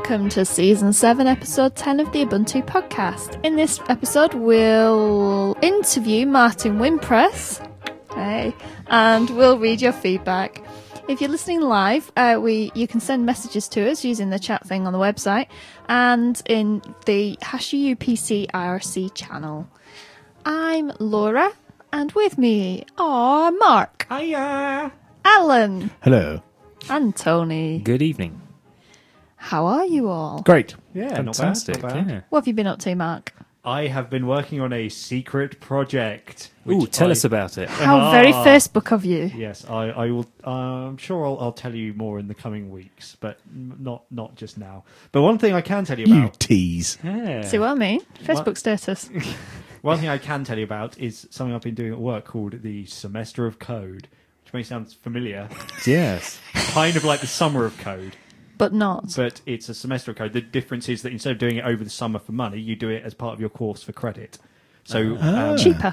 welcome to Season 7, Episode 10 of the Ubuntu Podcast. In this episode, we'll interview Martin Wimpress, and we'll read your feedback. If you're listening live, you can send messages to us using the chat thing on the website and in the #UPC IRC channel. I'm Laura, and with me are Mark. Hiya! Alan. Hello. And Tony. Good evening. How are you all? Great. Yeah, Fantastic. Not bad. Yeah. What have you been up to, Mark? I have been working on a secret project. Ooh, tell us about it. How very Facebook of you. Yes, I will. I'm sure I'll tell you more in the coming weeks, but not just now. But one thing I can tell you You about. tease. Yeah. See what I mean? Facebook status. One thing I can tell you about is something I've been doing at work called the Semester of Code, which may sound familiar. Yes. Kind of like the Summer of Code. But not. But it's a semester of code. The difference is that instead of doing it over the summer for money, you do it as part of your course for credit. So Cheaper.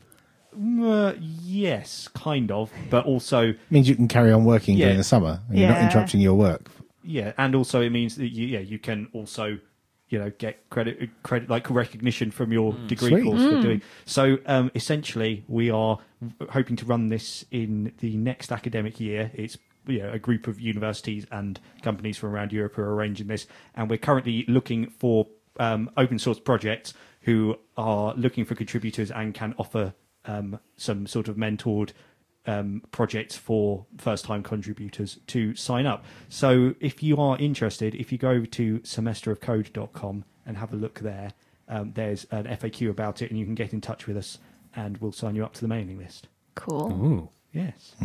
yes, kind of, but also Means you can carry on working Yeah. during the summer. And You're not Yeah. interrupting your work. and also it means that you can also get credit like recognition from your degree Sweet. course for doing. So essentially, we are hoping to run this in the next academic year. It's a group of universities and companies from around Europe are arranging this, and we're currently looking for open source projects who are looking for contributors and can offer some sort of mentored projects for first-time contributors to sign up. So if you are interested, if you go over to semesterofcode.com and have a look there, there's an FAQ about it, and you can get in touch with us, and we'll sign you up to the mailing list. Cool. Ooh. Yes.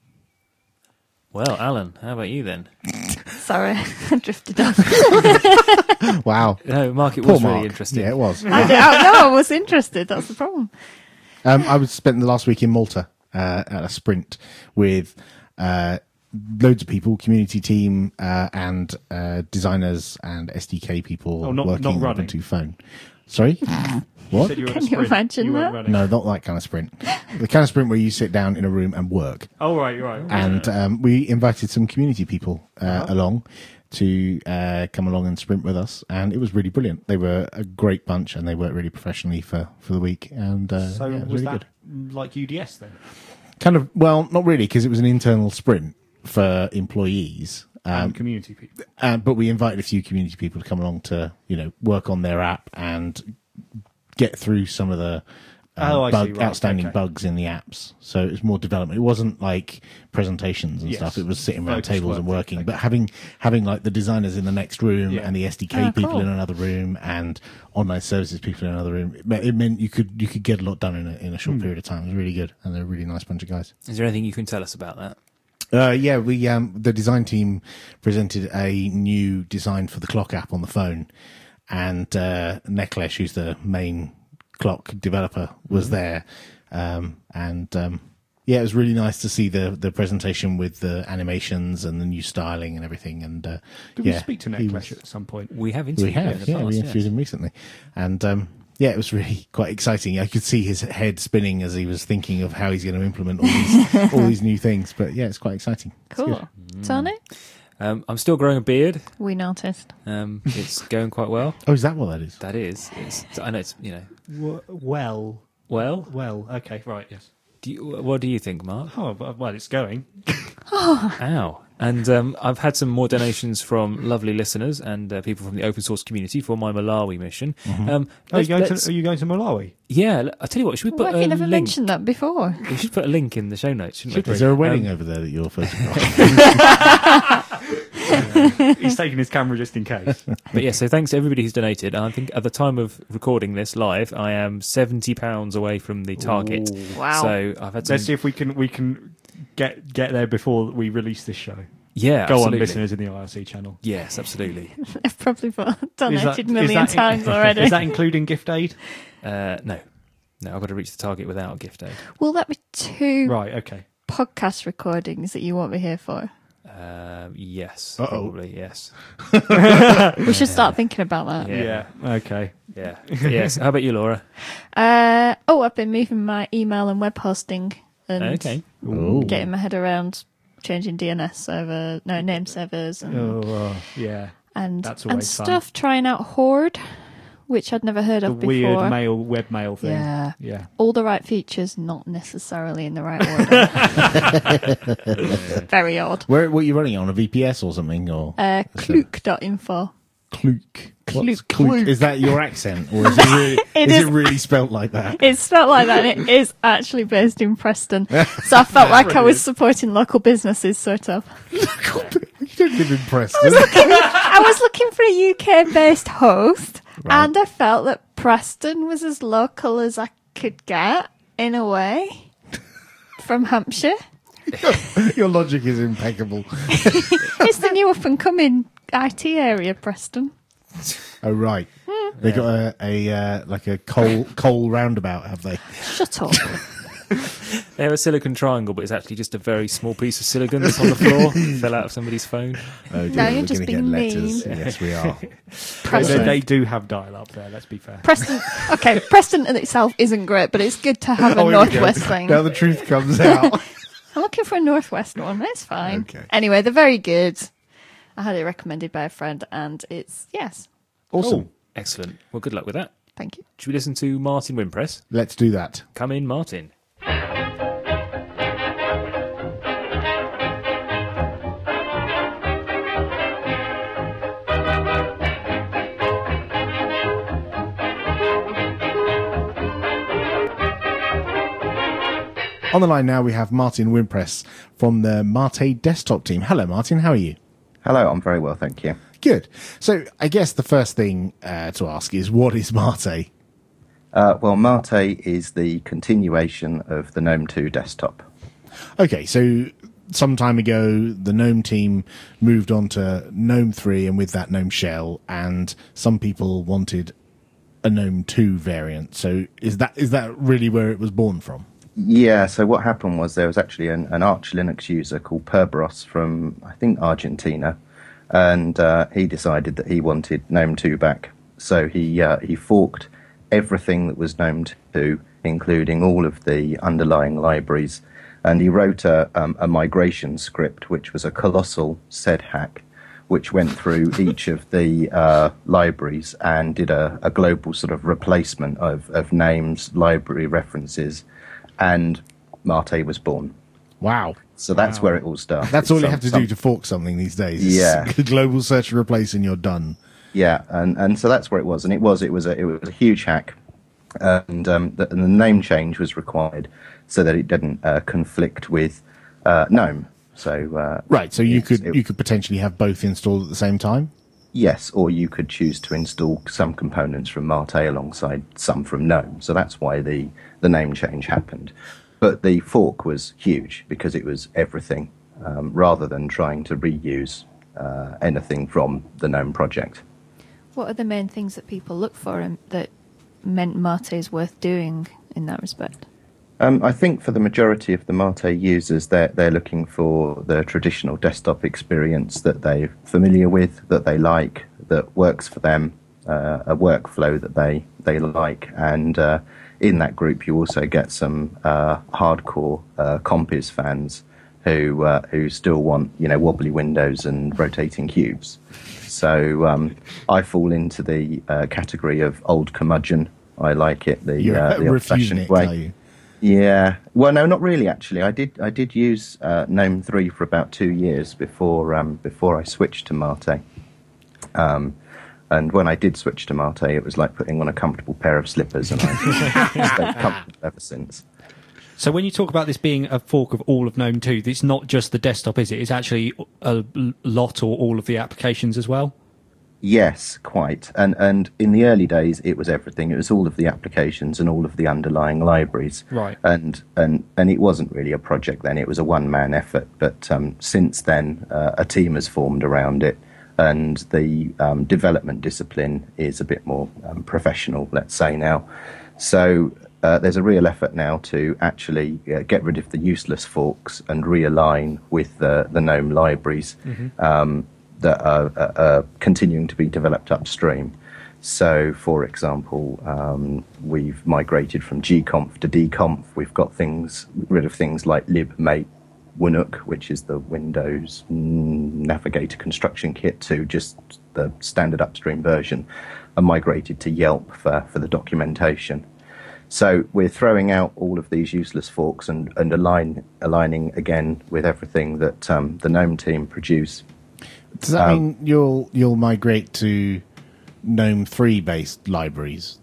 Well, Alan, how about you then? Sorry, I drifted off. Wow. No, Mark, it Poor was Mark. really interesting. Yeah, it was. I was interested. That's the problem. I was spent the last week in Malta at a sprint with loads of people, community team and designers and SDK people Oh, not working on running. Ubuntu Phone. Sorry? What? Said you were Can on a you sprint. imagine You weren't that? running. No, not that kind of sprint. The kind of sprint where you sit down in a room and work. Oh, right, right. And we invited some community people along to come along and sprint with us, and it was really brilliant. They were a great bunch, and they worked really professionally for the week. And So yeah, it was really that good. like UDS then? Kind of, well, not really, because it was an internal sprint for employees. And community people. But we invited a few community people to come along to, work on their app and get through some of the I see, right, outstanding okay. bugs in the apps. So it was more development. It wasn't like presentations and Yes. stuff. It was sitting around Focused tables and work, working. okay. But having like the designers in the next room Yeah. and the SDK people cool. in another room and online services people in another room, it meant you could get a lot done in a short period of time. It was really good, and they're a really nice bunch of guys. Is there anything you can tell us about that? Yeah, we the design team presented a new design for the clock app on the phone, and Neklesh, who's the main clock developer, was there, yeah, it was really nice to see the presentation with the animations and the new styling and everything. And Did yeah, we speak to he Netflash was- at some point? We have We interviewed him in have, the yeah, past, we yes. interviewed him recently, and yeah, it was really quite exciting. I could see his head spinning as he was thinking of how he's going to implement all these new things. But yeah, it's quite exciting. It's Cool. good. Tony? I'm still growing a beard. We noticed. It's going quite well. Oh, is that what that is? That is. I know it's, Well, okay, right, yes. what do you think, Mark? Oh, well, it's going. Ow. And I've had some more donations from lovely listeners and people from the open source community for my Malawi mission. Are you going to Malawi? Yeah, I tell you what, should we Why put have you a never link? mentioned that before? We should put a link in the show notes, shouldn't we? Is there a wedding over there that you're photographing? He's taking his camera just in case. But yeah, so thanks to everybody who's donated. I think at the time of recording this live, I am £70 away from the target. Ooh. Wow. So I've had some... Let's see if we can get there before we release this show. Yeah, Go absolutely. on, listeners in the IRC channel. Yes, absolutely. I've probably donated a Is million that- times already. Is that including gift aid? No, I've got to reach the target without a gift aid. Will that be 2 Right, okay. podcast recordings that you won't be here for? Yes, Uh-oh. probably, yes. We should start thinking about that. Yeah. Okay. Yeah. Yes. How about you, Laura? I've been moving my email and web hosting and Okay. Ooh. getting my head around changing DNS server, name servers. And, Yeah. and That's and always fun. stuff. Trying out Horde, which I'd never heard The of before. weird webmail thing. Yeah. All the right features, not necessarily in the right order. Very odd. What are you running on? A VPS or something? Or Klook.info. Klook. What's Klook. Klook? Is that your accent, or is it really, it really spelt like that? It's spelled like that, and it is actually based in Preston. So I felt like I was supporting local businesses, sort of. You don't live in Preston. I was looking for a UK-based host, and I felt that Preston was as local as I could get, in a way, from Hampshire. Your logic is impeccable. It's the new up-and-coming IT area, Preston. Oh right, they got a like a coal roundabout, have they? Shut up. They have a silicon triangle, but it's actually just a very small piece of silicon that's on the floor. Fell out of somebody's phone. Oh dear, No, you're we're just going to get being letters. mean. Yes, we are. Preston. They do have dial-up there, let's be fair. Preston in itself isn't great, but it's good to have a Oh, here we go. northwest thing. Now the truth comes out. I'm looking for a northwest one. It's fine. Okay. Anyway, they're very good. I had it recommended by a friend, and it's yes. Awesome. Excellent. Well, good luck with that. Thank you. Should we listen to Martin Wimpress? Let's do that. Come in, Martin. On the line now we have Martin Wimpress from the Mate desktop team. Hello, Martin. How are you? Hello, I'm very well, thank you. Good. So I guess the first thing to ask is, what is Mate? Well, Mate is the continuation of the GNOME 2 desktop. Okay, so some time ago, the GNOME team moved on to GNOME 3 and with that GNOME Shell, and some people wanted a GNOME 2 variant. So is that really where it was born from? Yeah, so what happened was there was actually an Arch Linux user called Perberos from, I think, Argentina, and he decided that he wanted GNOME 2 back. So he forked everything that was GNOME 2, including all of the underlying libraries, and he wrote a migration script, which was a colossal sed hack, which went through each of the libraries and did a global sort of replacement of names, library references, and Mate was born. Wow. So that's where it all started. That's all you have to do to fork something these days. Yeah. Global search and replace and you're done. Yeah, and so that's where it was, and it was a huge hack, and the name change was required so that it didn't conflict with GNOME. So Right, so you could potentially have both installed at the same time? yes, or you could choose to install some components from Mate alongside some from GNOME. So that's why the name change happened. But the fork was huge because it was everything, rather than trying to reuse anything from the GNOME project. What are the main things that people look for that meant Mate is worth doing in that respect? I think for the majority of the Mate users, they're looking for the traditional desktop experience that they're familiar with, that they like, that works for them, a workflow that they like, and in that group you also get some hardcore Compiz fans who still want wobbly windows and rotating cubes. So I fall into the category of old curmudgeon. I like it the refusing old-fashioned it, way. are you? Yeah, well, no, not really. Actually, I did use GNOME 3 for about 2 years before I switched to Mate. And when I did switch to Mate, it was like putting on a comfortable pair of slippers, and I've stayed comfortable ever since. So when you talk about this being a fork of all of GNOME 2, it's not just the desktop, is it? It's actually a lot or all of the applications as well? Yes, quite. And in the early days, it was everything. It was all of the applications and all of the underlying libraries. Right. And it wasn't really a project then. It was a one-man effort. But since then, a team has formed around it, and the development discipline is a bit more professional, let's say now. So there's a real effort now to actually get rid of the useless forks and realign with the GNOME libraries. Mm-hmm. That are continuing to be developed upstream. So, for example, we've migrated from gconf to dconf. We've got rid of things like libmate WNUC, which is the Windows Navigator construction kit, to just the standard upstream version, are migrated to Yelp for the documentation. So we're throwing out all of these useless forks and aligning again with everything that the GNOME team produce. Does that mean you'll migrate to GNOME 3 based libraries?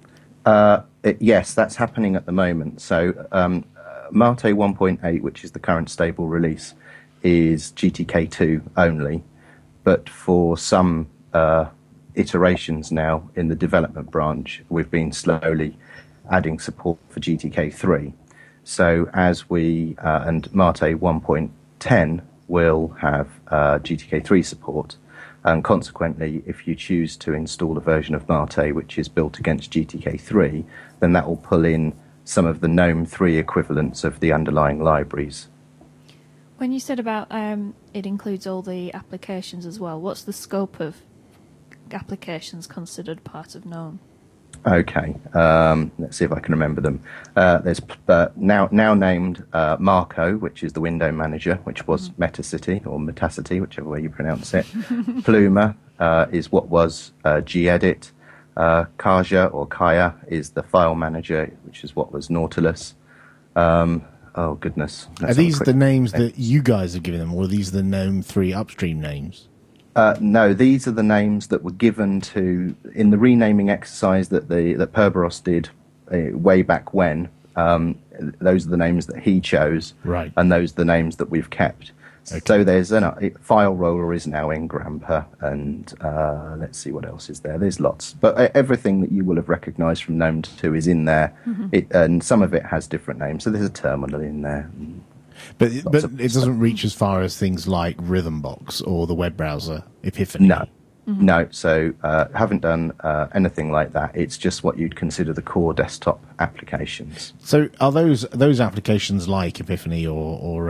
Yes, that's happening at the moment. So Mate 1.8, which is the current stable release, is GTK2 only, but for some iterations now in the development branch, we've been slowly adding support for GTK3. So as we and Mate 1.10 will have GTK3 support, and consequently, if you choose to install a version of Mate which is built against GTK3, then that will pull in some of the GNOME 3 equivalents of the underlying libraries. When you said about it includes all the applications as well, what's the scope of applications considered part of GNOME? Okay, let's see if I can remember them. There's now named Marco, which is the window manager, which was Metacity or Metacity, whichever way you pronounce it. Pluma is what was gedit. Kaja or Kaya is the file manager, which is what was Nautilus. Oh goodness! Are these the names that you guys have given them, or are these the GNOME 3 upstream names? No, these are the names that were given to in the renaming exercise that Perberos did way back when. Those are the names that he chose, right? And those are the names that we've kept. Okay. So there's file roller is now in Grandpa, and let's see what else is there. There's lots, but everything that you will have recognised from GNOME 2 is in there, and some of it has different names. So there's a terminal in there. But it doesn't reach as far as things like Rhythmbox or the web browser Epiphany. No. No, so haven't done anything like that. It's just what you'd consider the core desktop applications. So are those applications like Epiphany or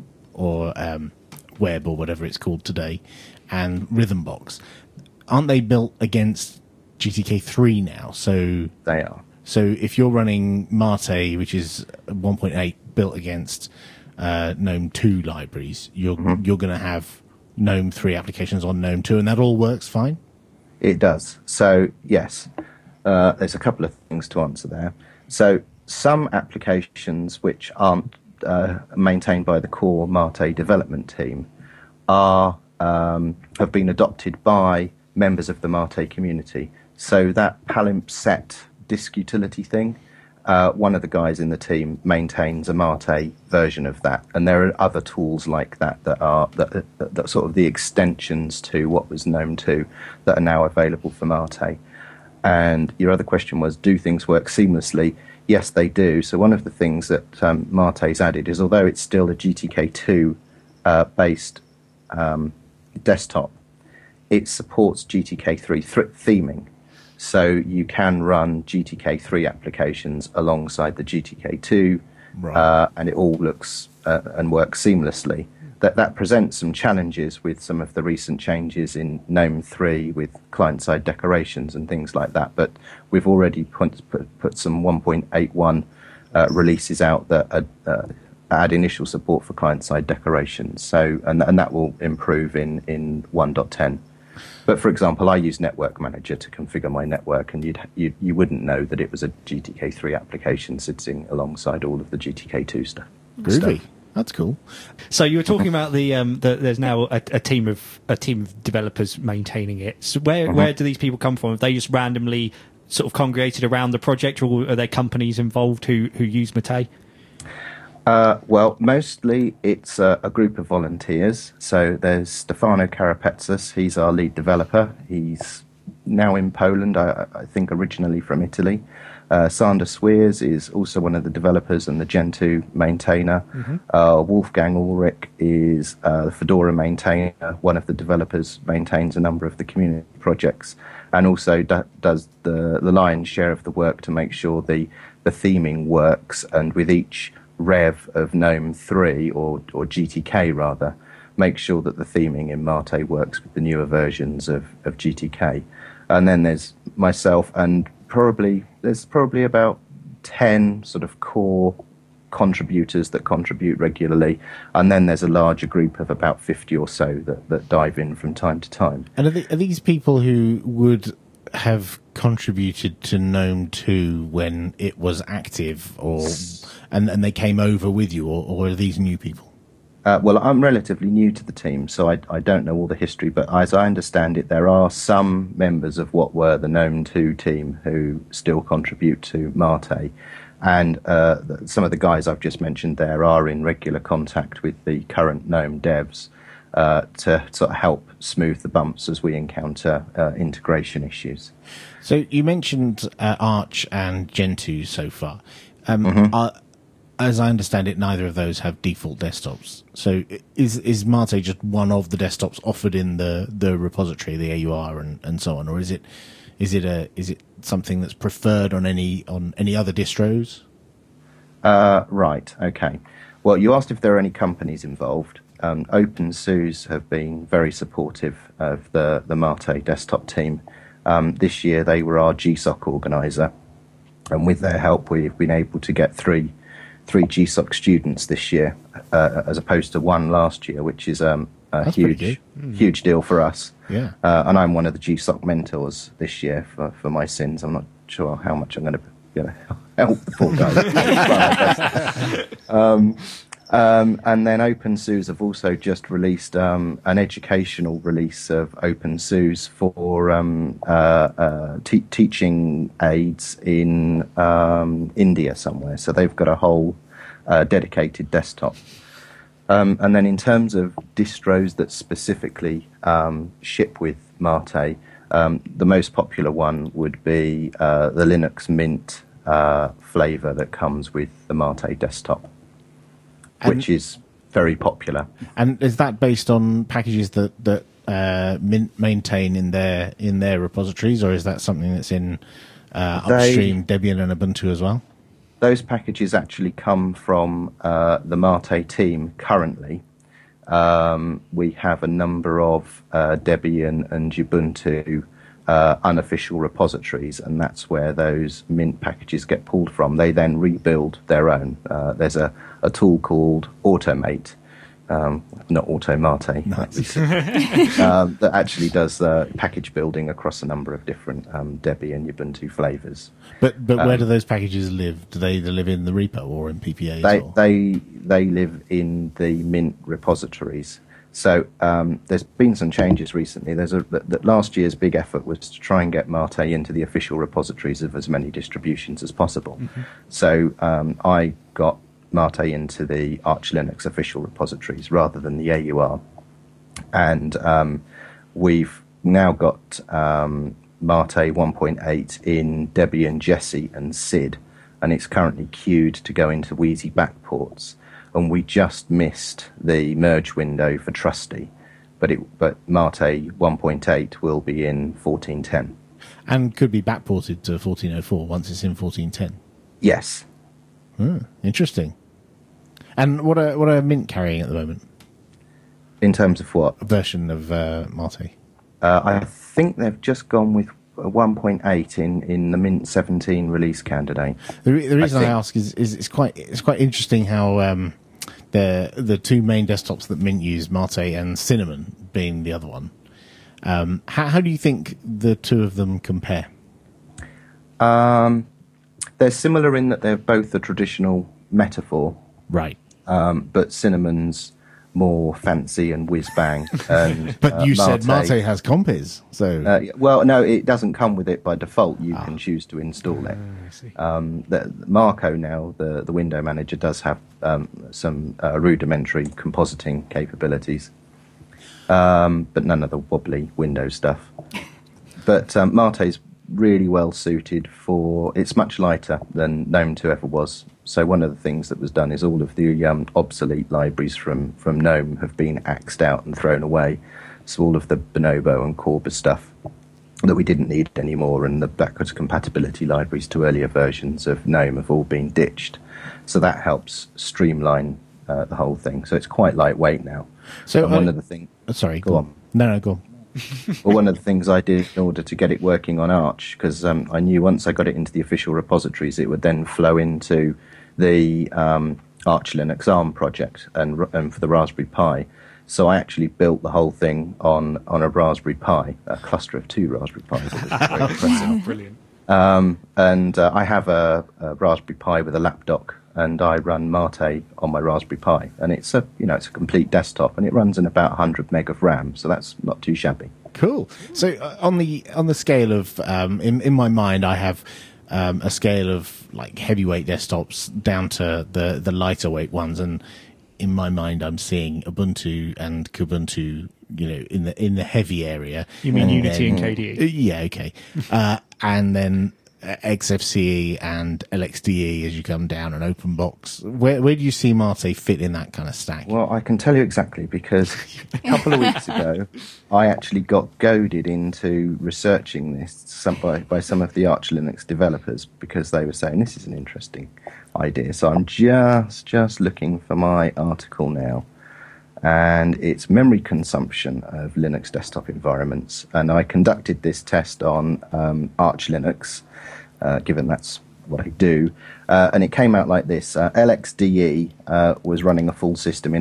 Web or whatever it's called today, and Rhythmbox, aren't they built against GTK3 now? So they are. So if you're running Mate, which is 1.8 built against GNOME 2 libraries, you're going to have GNOME 3 applications on GNOME 2, and that all works fine? It does. So, yes, there's a couple of things to answer there. So, some applications which aren't maintained by the core Mate development team have been adopted by members of the Mate community. So, that palimpsest disk utility thing, one of the guys in the team maintains a Mate version of that, and there are other tools like that that are that sort of the extensions to what was GNOME 2 that are now available for Mate. And your other question was, do things work seamlessly? Yes, they do. So one of the things that Mate's added is, although it's still a GTK2 based desktop, it supports GTK3 theming. So you can run GTK3 applications alongside the GTK2, right. And it all looks and works seamlessly. That presents some challenges with some of the recent changes in GNOME 3 with client-side decorations and things like that. But we've already put some 1.81 releases out that add initial support for client-side decorations. So and that will improve in 1.10. But for example, I use Network Manager to configure my network, and you wouldn't know that it was a GTK3 application sitting alongside all of the GTK2 stuff. Groovy. That's cool. So you were talking about there's now a team of developers maintaining it. So where do these people come from? Have they just randomly sort of congregated around the project, or are there companies involved who use Mate? Well, mostly it's a group of volunteers. So there's Stefano Carapetsis. He's our lead developer. He's now in Poland, I think originally from Italy. Sander Sweers is also one of the developers and the Gentoo maintainer. Wolfgang Ulrich is the Fedora maintainer. One of the developers maintains a number of the community projects, and also does the lion's share of the work to make sure the theming works, and with each rev of GNOME 3, or GTK rather, make sure that the theming in Mate works with the newer versions of GTK. And then there's myself, and there's probably about 10 sort of core contributors that contribute regularly, and then there's a larger group of about 50 or so that dive in from time to time. And are these people who would have contributed to GNOME 2 when it was active, and they came over with you, or are these new people? Well, I'm relatively new to the team, so I don't know all the history, but as I understand it, there are some members of what were the GNOME 2 team who still contribute to Mate, and some of the guys I've just mentioned there are in regular contact with the current GNOME devs to sort of help smooth the bumps as we encounter integration issues. So you mentioned Arch and Gentoo so far. As I understand it, neither of those have default desktops. So is Mate just one of the desktops offered in the repository, the AUR and so on, or is it something that's preferred on any other distros? Right. Okay. Well, you asked if there are any companies involved. OpenSUSE have been very supportive of the Mate desktop team. This year they were our GSOC organizer, and with their help we've been able to get three GSOC students this year, as opposed to one last year, which is a huge deal for us. Yeah. And I'm one of the GSOC mentors this year for my sins. I'm not sure how much I'm going to help the poor guys. And then OpenSUSE have also just released an educational release of OpenSUSE for teaching aids in India somewhere. So they've got a whole dedicated desktop. And then in terms of distros that specifically ship with Mate, the most popular one would be the Linux Mint flavor that comes with the Mate desktop, which is very popular. And is that based on packages that Mint maintain in their repositories, or is that something that's in upstream Debian and Ubuntu as well? Those packages actually come from the Mate team currently. We have a number of Debian and Ubuntu unofficial repositories, and that's where those Mint packages get pulled from. They then rebuild their own. There's a tool called Automate, not Automate, that actually does package building across a number of different Debian and Ubuntu flavors. But where do those packages live? Do they live in the repo or in PPAs? They live in the Mint repositories. So there's been some changes recently. Last year's big effort was to try and get Mate into the official repositories of as many distributions as possible. Mm-hmm. So I got Mate into the Arch Linux official repositories rather than the AUR. And we've now got Mate 1.8 in Debian, Jessie and SID, and it's currently queued to go into Wheezy backports. And we just missed the merge window for Trusty, but Mate 1.8 will be in 14.10. And could be backported to 14.04 once it's in 14.10. Yes. Interesting. And what are Mint carrying at the moment? In terms of what? A version of Mate. I think they've just gone with 1.8 in the Mint 17 release candidate. The reason I ask is it's quite interesting how the two main desktops that Mint use, Mate and Cinnamon, being the other one. How do you think the two of them compare? They're similar in that they're both a traditional metaphor, right? But Cinnamon's more fancy and whiz bang. And but you said Mate has Compiz, so well, no, it doesn't come with it by default. You can choose to install it. I see. Marco now, the window manager, does have some rudimentary compositing capabilities, but none of the wobbly Windows stuff. But Mate's really well suited for. It's much lighter than GNOME 2 ever was. So one of the things that was done is all of the obsolete libraries from GNOME have been axed out and thrown away. So all of the Bonobo and Corba stuff that we didn't need anymore, and the backwards compatibility libraries to earlier versions of GNOME have all been ditched. So that helps streamline the whole thing. So it's quite lightweight now. So one of the things. Sorry, go on. No, go on. Well, one of the things I did in order to get it working on Arch, because I knew once I got it into the official repositories, it would then flow into the Arch Linux ARM project and for the Raspberry Pi. So I actually built the whole thing on a Raspberry Pi, a cluster of 2 Raspberry Pis. It was very impressive. Brilliant. And I have a Raspberry Pi with a lap dock, and I run Mate on my Raspberry Pi, and it's a complete desktop, and it runs in about 100 meg of RAM, so that's not too shabby. Cool. So on the scale of in my mind, I have a scale of like heavyweight desktops down to the lighter weight ones, and in my mind, I'm seeing Ubuntu and Kubuntu, in the heavy area. You mean Unity and KDE? Yeah, okay. And then XFCE and LXDE as you come down, and OpenBox. Where do you see Mate fit in that kind of stack? Well, I can tell you exactly, because a couple of weeks ago, I actually got goaded into researching this by some of the Arch Linux developers, because they were saying this is an interesting idea. So I'm just looking for my article now, and it's memory consumption of Linux desktop environments. And I conducted this test on Arch Linux, given that's what I do, and it came out like this. LXDE was running a full system in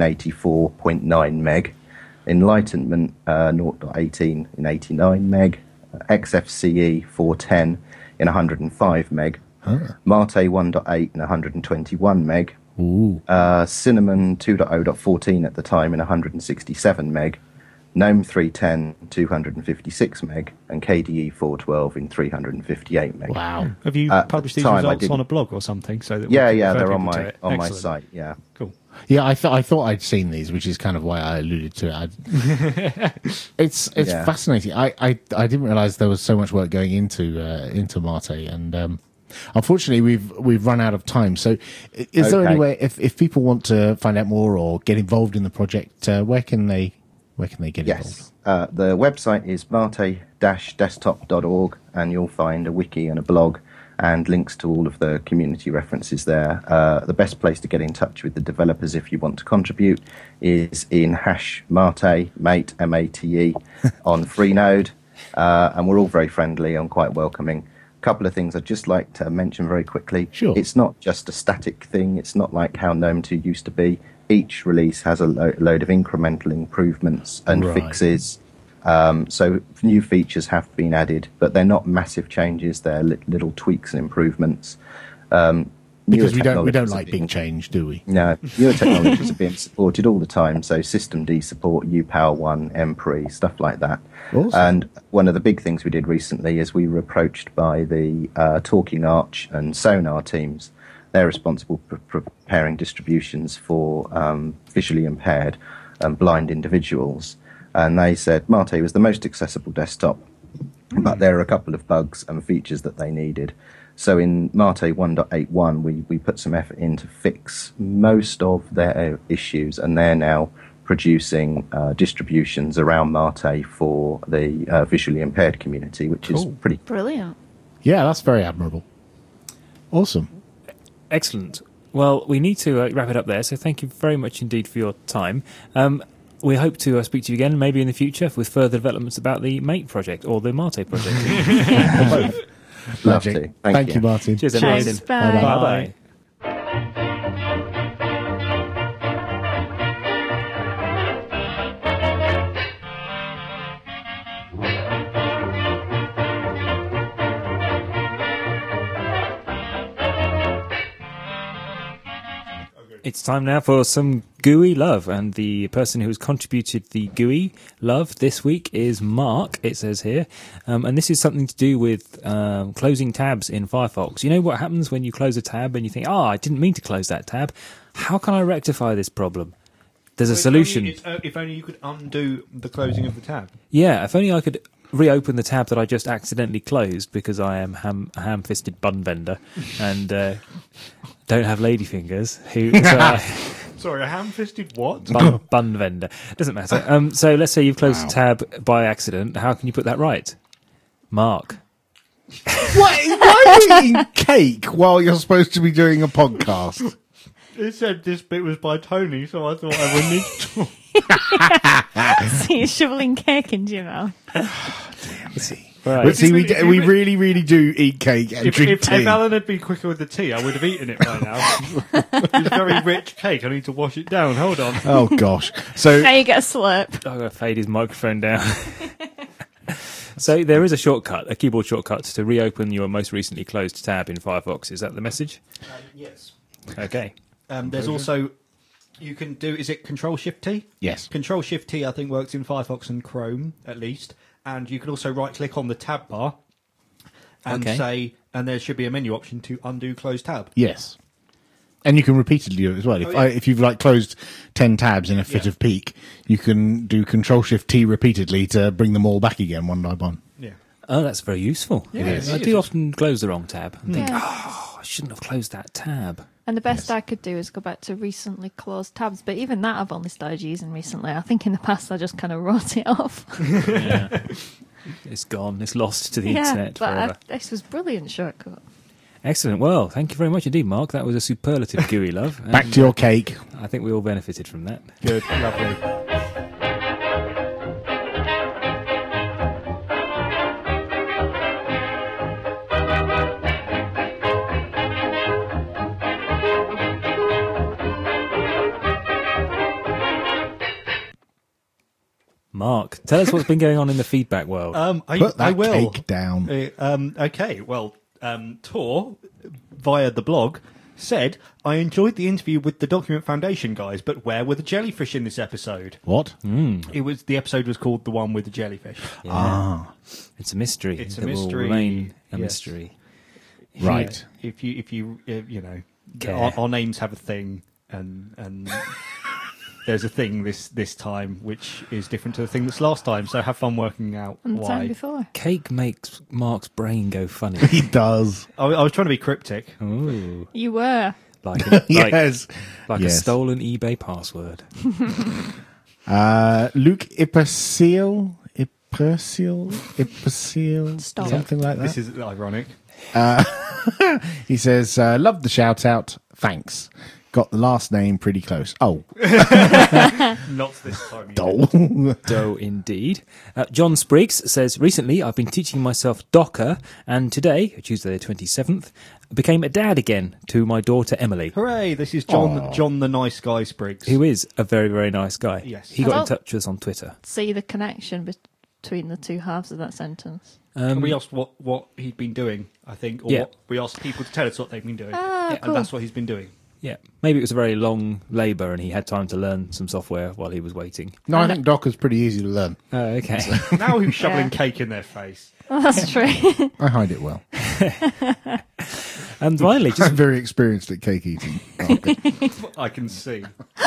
84.9 meg, Enlightenment 0.18 in 89 meg, XFCE 410 in 105 meg, Mate 1.8 in 121 meg, Cinnamon 2.0.14 at the time in 167 meg, GNOME 3.10 256 meg, and KDE 4.12 in 358 meg. Wow. Have you published these results on a blog or something? So that they're on my site. Yeah, cool. Yeah, I thought I'd seen these, which is kind of why I alluded to it. It's fascinating. I didn't realise there was so much work going into Mate, and unfortunately we've run out of time. So, is there any way, if people want to find out more or get involved in the project, where can they get involved? The website is mate-desktop.org, and you'll find a wiki and a blog and links to all of the community references there. The best place to get in touch with the developers if you want to contribute is in #mate, M-A-T-E, on Freenode, and we're all very friendly and quite welcoming. A couple of things I'd just like to mention very quickly. Sure. It's not just a static thing. It's not like how GNOME 2 used to be. Each release has a load of incremental improvements and fixes. So new features have been added, but they're not massive changes. They're little tweaks and improvements. Because we don't like big change, do we? No, newer technologies are being supported all the time. So systemd support, uPower1, MPRI, stuff like that. Awesome. And one of the big things we did recently is we were approached by the Talking Arch and Sonar teams. They're responsible for preparing distributions for visually impaired and blind individuals. And they said Mate was the most accessible desktop, but there are a couple of bugs and features that they needed. So in Mate 1.81, we put some effort in to fix most of their issues, and they're now producing distributions around Mate for the visually impaired community, which is pretty Brilliant. Yeah, that's very admirable. Awesome. Excellent. Well, we need to wrap it up there, so thank you very much indeed for your time. We hope to speak to you again, maybe in the future, with further developments about the Mate project or the Mate project. Both. Magic. Thank you, Martin. Cheers, Thanks, Martin. bye. Bye-bye. It's time now for some GUI love, and the person who has contributed the GUI love this week is Mark, it says here, and this is something to do with closing tabs in Firefox. You know what happens when you close a tab and you think, I didn't mean to close that tab. How can I rectify this problem? There's a solution. If only you could undo the closing of the tab. Yeah, if only I could reopen the tab that I just accidentally closed, because I am a ham-fisted bun vendor and don't have ladyfingers. Sorry, a ham-fisted what? Bun vendor. Doesn't matter. So let's say you've closed a tab by accident. How can you put that right? Mark. Why are you eating cake while you're supposed to be doing a podcast? It said this bit was by Tony, so I thought I would need to. So you're shoveling cake into your mouth. Damn. See. Right. But see, we If we you- really, really do eat cake and drink If tea. Alan had been quicker with the tea, I would have eaten it by now. It's very rich cake. I need to wash it down. Hold on. Oh gosh! So Now you get a slurp. I'm going to fade his microphone down. So there is a shortcut, a keyboard shortcut to reopen your most recently closed tab in Firefox. Is that the message? Yes. Okay. There's also, you can do, is it Control-Shift-T? yes, Control-Shift-T, I think, works in Firefox and Chrome, at least. And you can also right-click on the tab bar and Okay. say, and there should be a menu option to undo closed tab. yes, and you can repeatedly do it as well. If Oh, yeah. if you've like closed 10 tabs in a fit Yeah. of pique, you can do Control-Shift-T repeatedly to bring them all back again one by one. Yeah. Oh, that's very useful. Yeah, it is. I do often close the wrong tab and think, Yeah. oh, I shouldn't have closed that tab. And the best Yes. I could do is go back to recently closed tabs, but even that I've only started using recently. I think in the past I just kind of wrote it off. Yeah. It's gone. It's lost to the internet but forever. this was brilliant shortcut. Excellent. Well, thank you very much indeed, Mark. That was a superlative GUI love. Back and to your cake. I think we all benefited from that. Good. Lovely. Mark, tell us what's been going on in the feedback world. Put that I will. cake down. Okay, well, Tor, via the blog, said, I enjoyed the interview with the Document Foundation guys, but where were the jellyfish in this episode? What? The episode was called The One with the Jellyfish. Yeah. Ah, It's a mystery. It's a that will mystery, remain a yes. mystery. right. If you Care. our names have a thing, and there's a thing this time which is different to the thing that's last time. So have fun working out And the time why. before. Cake makes Mark's brain go funny. He does. I was trying to be cryptic. Ooh, You were. like a Yes. a Yes. stolen eBay password. Luke Ipersil, Stop. something like that. This is ironic. He says, love the shout out. Thanks. Got the last name pretty close. Oh, Not this time. you dole. So indeed. John Spriggs says, recently I've been teaching myself Docker, and today, Tuesday the 27th, became a dad again to my daughter Emily, Hooray! This is John the nice guy Spriggs. who is a very, very nice guy. Yes. He got in Hello. touch with us on Twitter. See the connection between the two halves of that sentence. We asked what he'd been doing, I think, or Yeah. what we asked people to tell us what they've been doing, Ah, Yeah, cool. and that's what he's been doing. Yeah, maybe it was a very long labour and he had time to learn some software while he was waiting. No, I think Docker's pretty easy to learn. Oh, okay. Now who's shoveling Yeah. cake in their face? Well, that's true. I hide it well. And finally, I'm just very experienced at cake eating. I can see.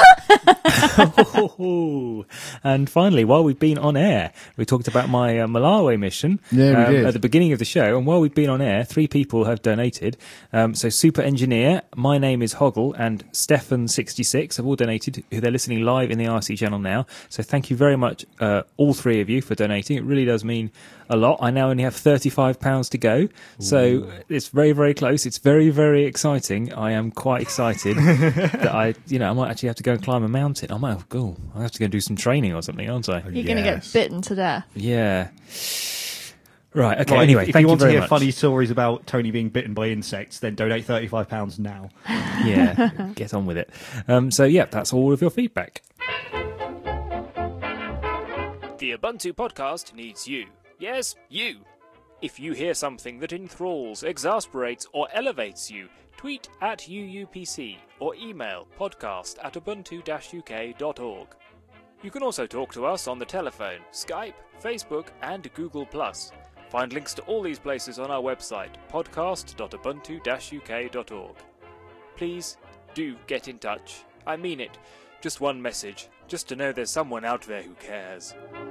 and finally, while we've been on air, we talked about my Malawi mission Yeah, we did. at the beginning of the show. And while we've been on air, 3 people have donated. So Super Engineer, My Name is Hoggle, and Stefan66 have all donated. They're listening live in the RC channel now. So thank you very much, all 3 of you, for donating. It really does mean a lot. I now only have £35 to go. So it's very, very close. It's very, very exciting. I am quite excited that I might actually have to go and climb a mountain. I have to go and do some training or something, aren't I? You're going to get Yes. bitten to death. Yeah. Right. Okay. Right, Anyway, if thank you want to very hear much. funny stories about Tony being bitten by insects, then donate £35 now. Yeah. Get on with it. So yeah, that's all of your feedback. The Ubuntu podcast needs you. Yes, you. If you hear something that enthralls, exasperates, or elevates you, tweet at UUPC or email podcast@ubuntu-uk.org. You can also talk to us on the telephone, Skype, Facebook, and Google+. Find links to all these places on our website, podcast.ubuntu-uk.org. Please do get in touch. I mean it. Just one message, just to know there's someone out there who cares.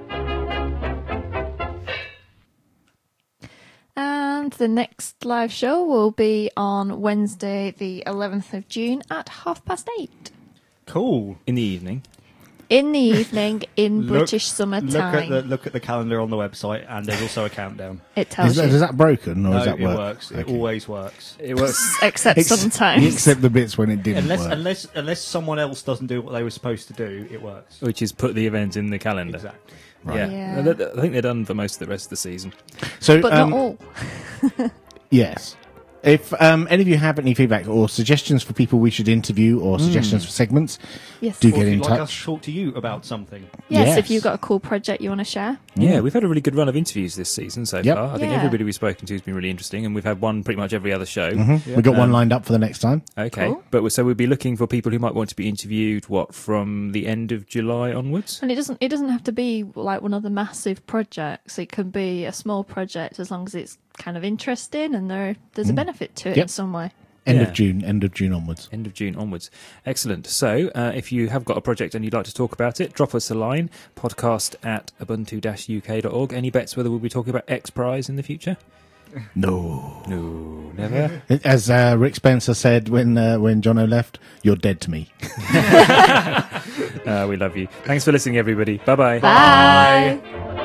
And the next live show will be on Wednesday, the 11th of June at 8:30. Cool. In the evening. in the evening in Look- British summertime. Look at the calendar on the website, and there's also a countdown. It tells Is you. that broken or No, does that it work? works. It Okay. always works. It works. Except sometimes. Except the bits when it didn't work. Unless someone else doesn't do what they were supposed to do, it works. Which is put the event in the calendar. Exactly. Yeah. Yeah. I think they're done for most of the rest of the season. So, But not all. yes. If any of you have any feedback or suggestions for people we should interview or suggestions for segments, Yes. do Or get if in you'd like us touch. to talk to you about something. Yes, Yes. if you've got a cool project you want to share. Yeah, we've had a really good run of interviews this season so Yep. far. I think Yeah. everybody we've spoken to has been really interesting, and we've had one pretty much every other show. We got one lined up for the next time. Okay, Cool. but so we'll be looking for people who might want to be interviewed. From the end of July onwards? And it doesn't have to be like one of the massive projects. It can be a small project as long as it's kind of interesting and there's a benefit to it Yep. in some way. End Yeah. of June onwards. End of June onwards. Excellent. So, if you have got a project and you'd like to talk about it, drop us a line, podcast@ubuntu-uk.org. Any bets whether we'll be talking about X Prize in the future? No. No, never. As Rick Spencer said when Jono left, you're dead to me. We love you. Thanks for listening, everybody. Bye-bye. Bye.